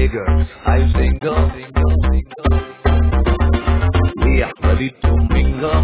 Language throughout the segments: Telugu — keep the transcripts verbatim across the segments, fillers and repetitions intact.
figure. Are you single? We are ready to mingle.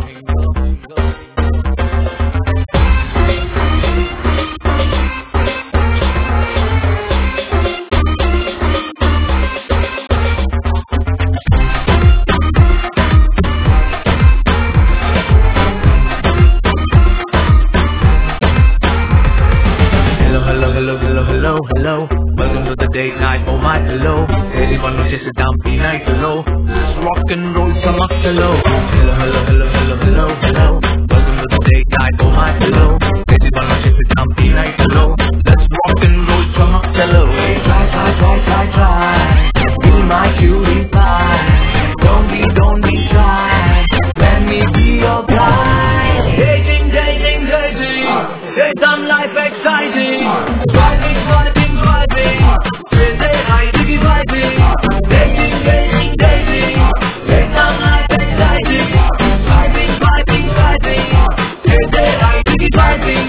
Hello, hello, welcome to the date night, oh my hello. Everyone knows just a dumpy night below. Let's rock and roll from up hello. Hello, hello, hello, hello, hello, hello. Welcome to the date night, oh my hello. Everyone knows just a dumpy night below. Let's rock and roll from up hello. Hey, try, try, try, try, try. Be my cutie pie. Don't be, don't be shy. Let me be your guy. Dating, dating, dating. It's some life exciting. Driving, driving, driving. Say, say, I dig it driving. Dating, dating, dating. It's some life exciting. Driving, driving, driving. Say, say, I dig it driving.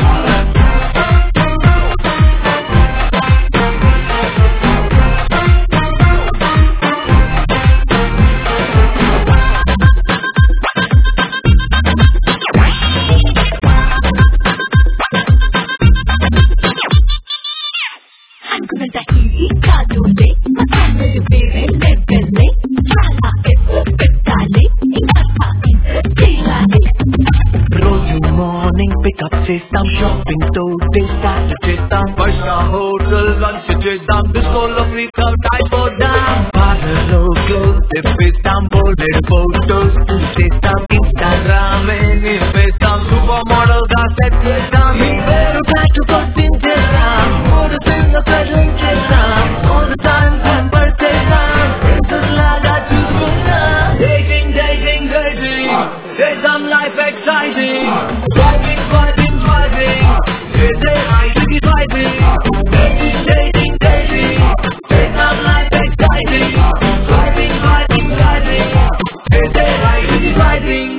Pick up చేస్తాం షాపింగ్ తోటే స్టార్ట్ చేస్తాం ఫైవ్ స్టార్ హోటల్ లంచ్ చేద్దాం డిస్కోలో ఫ్రీక్ అవుట్ అయిపోదాం పార్లర్లో క్లోజ్ తెప్పిస్తాం బోల్డెడ్ ఫోటోస్ చేస్తాం ఇన్స్టాగ్రామ్ నింపేస్తాం సూపర్ మోడల్ గా సెట్ చేస్తాం మీ పేరు ట్యాటూ కొట్టించేస్తాం మూడు సినిమా ప్రజెంట్ చేస్తాం ఆల్ ద టైం టెంపర్ చేస్తాం ప్రిన్సెస్ లాగా చూసుకుంటాం డేటింగ్ డేటింగ్ డేటింగ్ చేద్దాం life exciting driving driving driving say say I dig it driving dating dating dating take our life exciting driving driving driving say say I dig it driving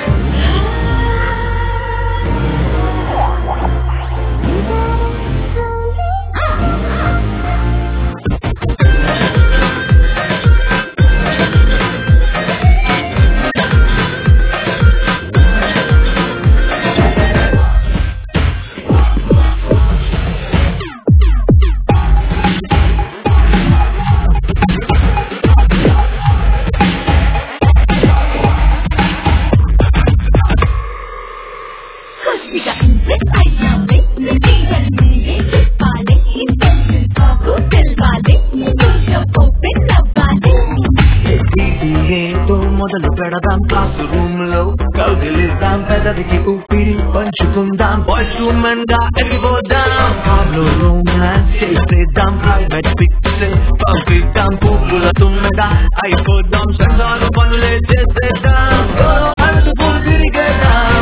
మొదలు పెడదాం క్లాస్ రూమ్ లో కౌగిలిద్దాం పెదవికి ఊపిరి పంచుకుందాం బాయ్స్ టు మెన్ గా ఎగిపోదాం కార్లో రొమాన్స్ చేసేద్దాం ప్రైవేట్ పిక్స్ పంపిద్దాం పువ్వుల తుమ్మగా అయిపోదాం సంసారు పనులే చేసేద్దాం మనసు తిరిగేద్దాం